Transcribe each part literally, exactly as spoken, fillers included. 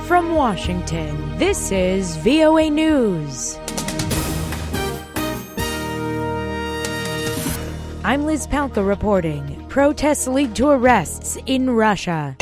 From Washington, this is V O A News. I'm Liz Palka reporting. Protests lead to arrests in Russia.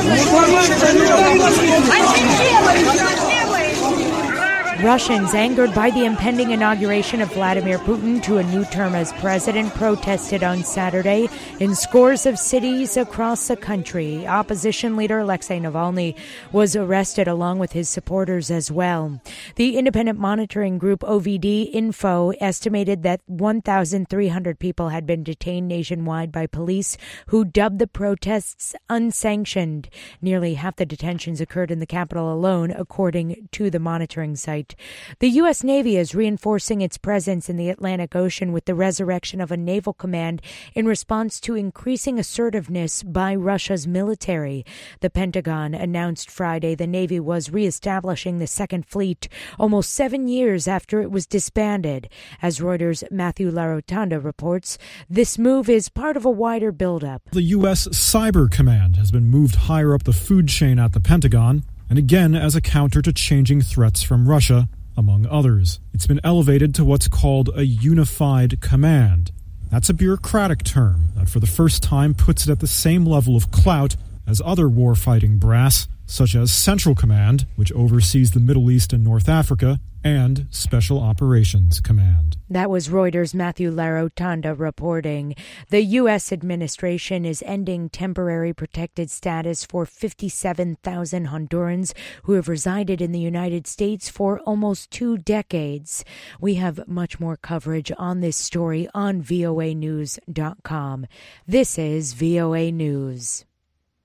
Russians, angered by the impending inauguration of Vladimir Putin to a new term as president, protested on Saturday in scores of cities across the country. Opposition leader Alexei Navalny was arrested along with his supporters as well. The independent monitoring group O V D Info estimated that one thousand three hundred people had been detained nationwide by police who dubbed the protests unsanctioned. Nearly half the detentions occurred in the capital alone, according to the monitoring site. The U S. Navy is reinforcing its presence in the Atlantic Ocean with the resurrection of a naval command in response to increasing assertiveness by Russia's military. The Pentagon announced Friday the Navy was reestablishing the Second Fleet almost seven years after it was disbanded. As Reuters' Matthew Larotanda reports, this move is part of a wider buildup. The U S. Cyber Command has been moved higher up the food chain at the Pentagon, and again as a counter to changing threats from Russia, among others. It's been elevated to what's called a unified command. That's a bureaucratic term that for the first time puts it at the same level of clout as other warfighting brass, such as Central Command, which oversees the Middle East and North Africa, and Special Operations Command. That was Reuters' Matthew Larotanda reporting. The U S administration is ending temporary protected status for fifty-seven thousand Hondurans who have resided in the United States for almost two decades. We have much more coverage on this story on V O A news dot com. This is V O A News.